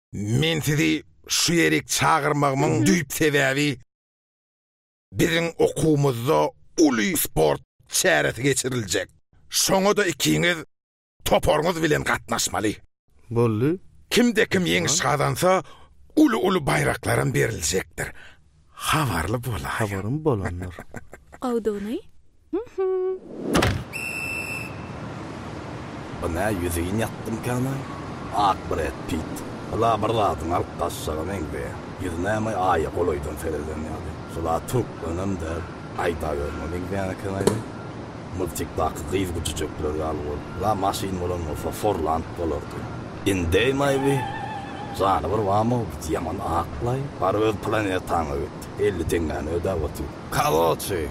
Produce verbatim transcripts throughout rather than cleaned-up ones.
Men sizi şu yerek çağırmağımın düyüp sebebi bizim okumuzda ulu sport çareti geçirilecek. Şoňa da ikiniz toporňyz bilen gatnaşmaly. Bolly. Kimde kim yeňiş kazansa ulu ulu bayraklarım beriljekdir. Habarly bolar. Habarym bolanlar. Gawduny? Bana yüzeyin yattım kana. Ak Brad Pitt. Ola barladın alıp taşsagan eňbe. Yüzüne ama aya goloydun fereden ýaly. Şola Türk önümde ayda görmedik yani kanaydı. Multikdaki kıyız güçücükler ýaly. La maşin bolan bolsa Forland bolardy. Inde maybe. Zany bir wamo ýaman aklay. Bar öz planetaňa gitdi. elli teňgäni ödäp otur. Kaloçy.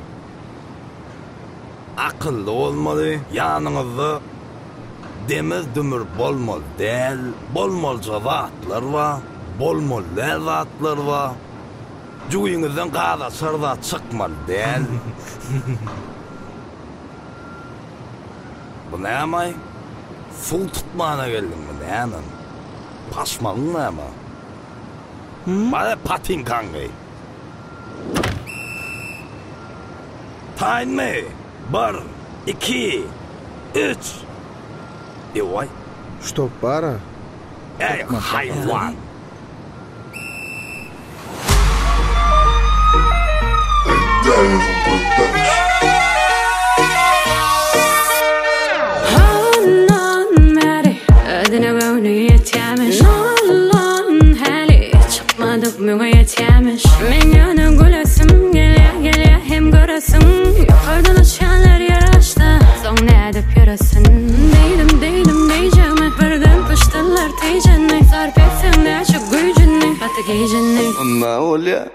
Akıllı olmalı, yanınızda demiz dümür bolmol del, bolmol zatlar var, bolmol lezatlar var. Cuyunuzdan qada sırda çıkmal del. Bu ne amay? Su tutmana geldim mi ne amay? Paşmalın ne amay? Bana patin kangay. Tayn mi? Bir, iki, üç. Eway. Stop bara. Ey hayvan. Hannan meri ödüne gönü yetyemiş. Nallan hali çıkmadık müge yetyemiş. Men yana gülesim gelya gelya hem göresim. Yukarıdan açanlar yaraşta son ne edip yarasın. Deydim deydim deyeceğime birden pıştılar teycenni. Sarp etsen de açık gücenni batı giycenni. Ona olya.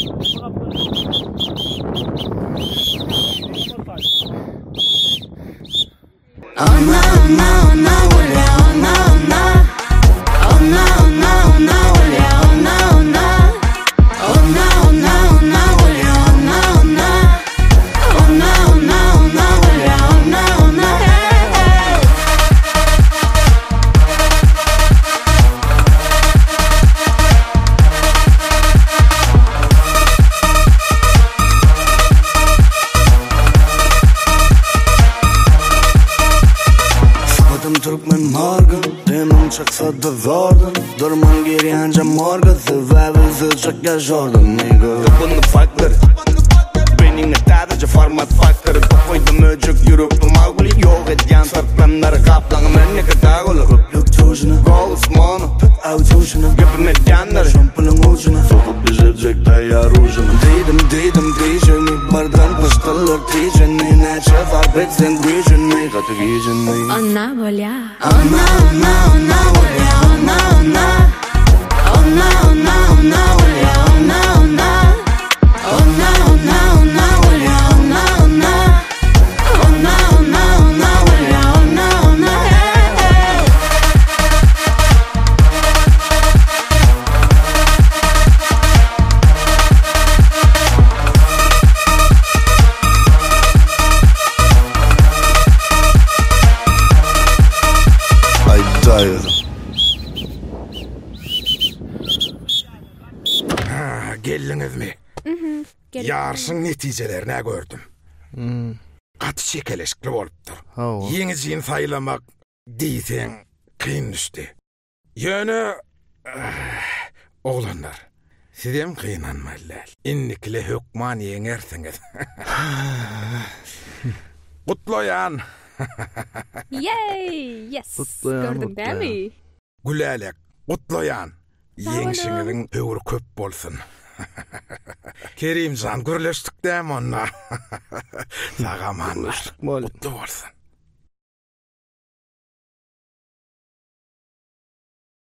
Ona ona ona olya ona ona. Ona ona ona olya ona ona. Ona ona ona olya ona ona. Ona ona ona olya ona ona. Adam Türkmen morgan, demem çaksa da zordan. Durman geri anca morgan, sebebi çakya Jordan nigga. Bunu farklar, benimle sadece format farkları. Koydum öcük yürüp mağuli yok edyan sarplamları kaplanım en ne kadar olur. Köplük tuşuna, gol usmanı, av tuşuna. Gibi medyanları, şampulun ucuna. Sokup bizecek tayar ucuna. Dedim dedim diyeceğimi bardan pıştılar diyeceğini. Neçe farp etsen gücünü, katı giyeceğini. Ona bolya. Ona ona ona bolya ona ona. Ona ona ona bolya ona ona. Ona ona ona bolya ona ona. Ona ona ona bolya ona ona. Ha, geldiniz mi? Yarışın netijelerini gördüm. Katı çekeleşkli bolupdyr. Hawa. Yeňijiň saylamak diýseň kyn düşdi. Ýöne oglanlar, sizem kynanmalylar. Innikle hökman ýeňersiňiz. Gutlaýan. Yay! Yes. Kutlayan, Gördüm değil mi? Gülälek, gutlaýan. Yeňişiňiziň öwri köp bolsun. Kerimjan gürleşdik däm onna. Sagamanlar. Bol. Gutlu bolsun.